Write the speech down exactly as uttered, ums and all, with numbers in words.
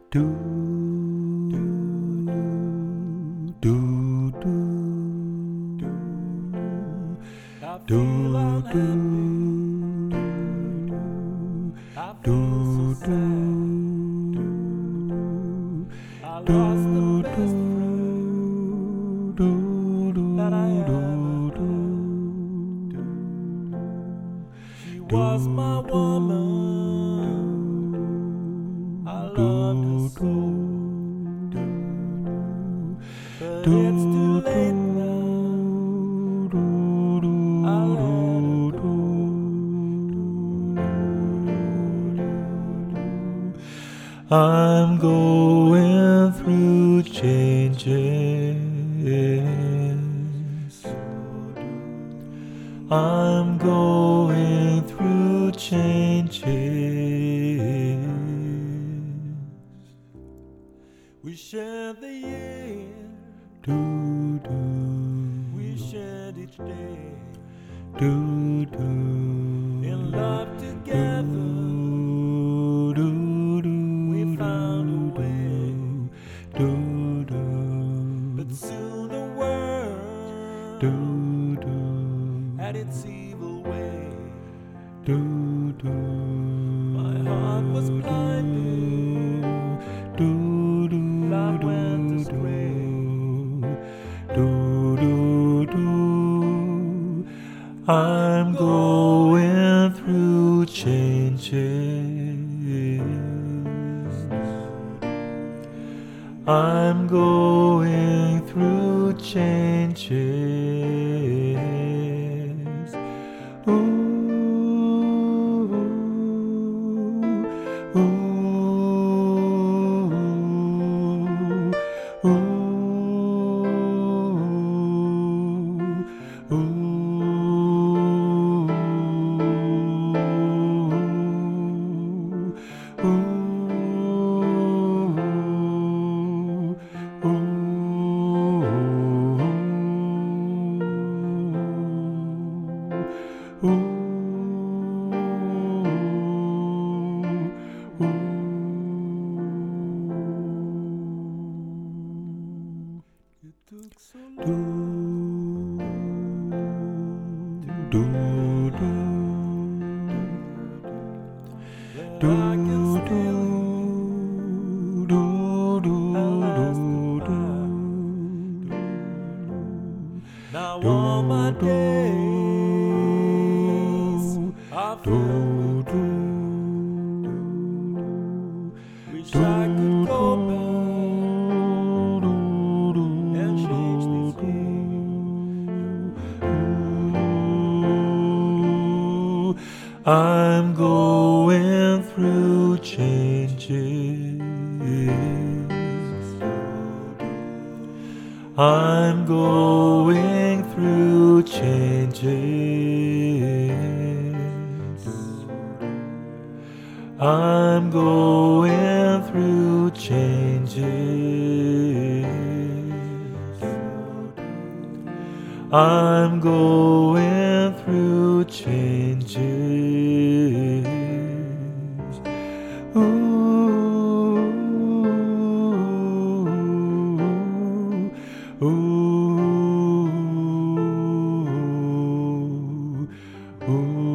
Do do do I do feel unhappy. I do feel so do sad. I do lost the do best friend do do that I ever do had. She do was my woman. I loved her so. But it's too late now. I let her go. I'm going through changes. I'm going through changes. We shared the year. Do do We shared each day. do do In love together. do do We found a way. do do But soon the world do do had its evil way. do do My heart was blinded. do do Love went do astray. do do do I'm going through changes. I'm going through changes. Ooh, ooh, ooh, ooh. You took so Do long do to do but do I can do still do do at last do goodbye. Now do all my do days are filled with do regret. Wish I could go back and change these years. I'm going through changes. I'm going through changes. I'm going through changes. I'm going through changes. Ooh, ooh, ooh, ooh.